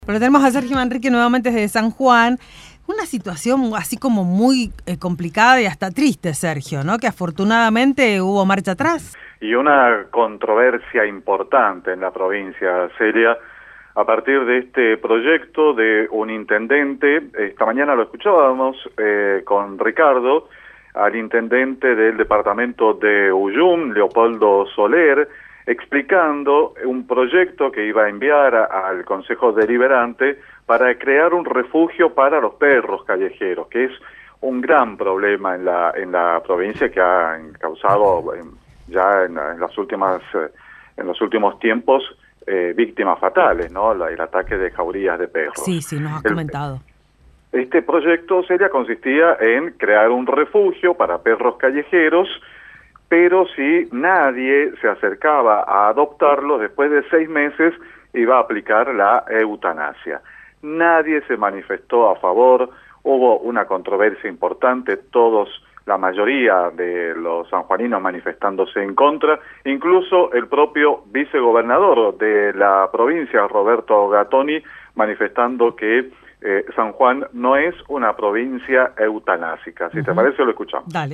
Pero tenemos a Sergio Manrique nuevamente desde San Juan. Una situación así como muy complicada y hasta triste, Sergio, ¿no? Que afortunadamente hubo marcha atrás. Y una controversia importante en la provincia, Celia, a partir de este proyecto de un intendente. Esta mañana lo escuchábamos con Ricardo, al intendente del departamento de Uyum, Leopoldo Soler, explicando un proyecto que iba a enviar al Consejo Deliberante para crear un refugio para los perros callejeros, que es un gran problema en la provincia, que ha causado ya en los últimos tiempos víctimas fatales, ¿no? El ataque de jaurías de perros. Sí, nos ha comentado. Este proyecto consistía en crear un refugio para perros callejeros, pero si nadie se acercaba a adoptarlos, después de 6 meses iba a aplicar la eutanasia. Nadie se manifestó a favor, hubo una controversia importante, la mayoría de los sanjuaninos manifestándose en contra, incluso el propio vicegobernador de la provincia, Roberto Gattoni, manifestando que San Juan no es una provincia eutanásica. Si te parece, lo escuchamos. Dale.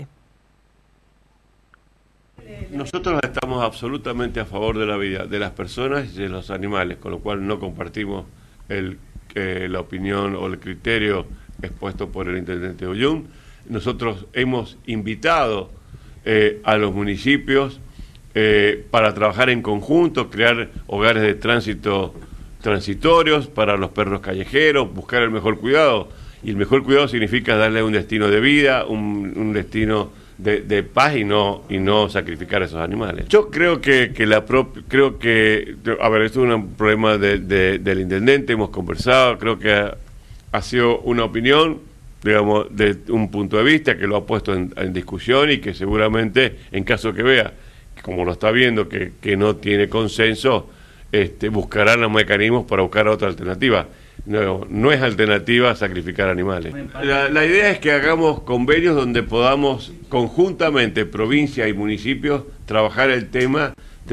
Nosotros estamos absolutamente a favor de la vida de las personas y de los animales, con lo cual no compartimos la opinión o el criterio expuesto por el intendente de Uyum. Nosotros hemos invitado a los municipios para trabajar en conjunto, crear hogares de tránsito transitorios para los perros callejeros, buscar el mejor cuidado, y el mejor cuidado significa darle un destino de vida, un destino de paz y no sacrificar a esos animales. Yo creo que esto es un problema del intendente, hemos conversado, creo que ha sido una opinión, digamos, de un punto de vista que lo ha puesto en discusión y que seguramente, en caso que vea, como lo está viendo, que no tiene consenso, buscarán los mecanismos para buscar otra alternativa. No es alternativa sacrificar animales. La idea es que hagamos convenios donde podamos conjuntamente, provincia y municipios, trabajar el tema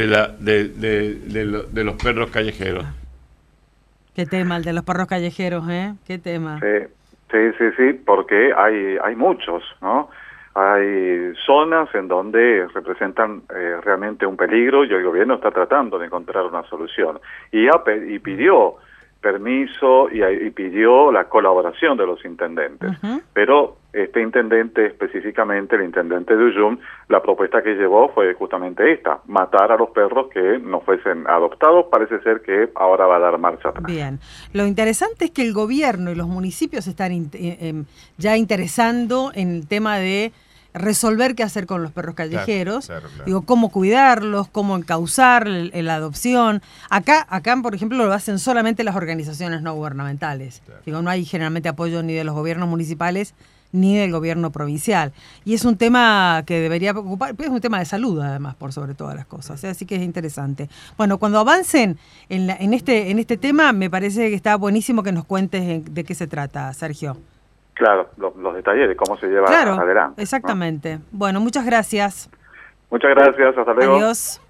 de los perros callejeros. ¿Qué tema el de los perros callejeros, ¿Qué tema? Sí, porque hay muchos, ¿no? Hay zonas en donde representan realmente un peligro y el gobierno está tratando de encontrar una solución. Y pidió permiso y pidió la colaboración de los intendentes. Pero este intendente, específicamente el intendente de Uyum, la propuesta que llevó fue justamente esta: matar a los perros que no fuesen adoptados. Parece ser que ahora va a dar marcha atrás. Bien. Lo interesante es que el gobierno y los municipios están ya interesando en el tema de resolver qué hacer con los perros callejeros, claro. Digo, cómo cuidarlos, cómo encauzar la adopción. Acá, por ejemplo, lo hacen solamente las organizaciones no gubernamentales. Claro. Digo, no hay generalmente apoyo ni de los gobiernos municipales ni del gobierno provincial. Y es un tema que debería preocupar, es un tema de salud además, por sobre todas las cosas. Así que es interesante. Bueno, cuando avancen en este tema, me parece que está buenísimo que nos cuentes de qué se trata, Sergio. Claro, los detalles de cómo se lleva adelante. Exactamente. ¿No? Bueno, muchas gracias. Muchas gracias, hasta luego. Adiós.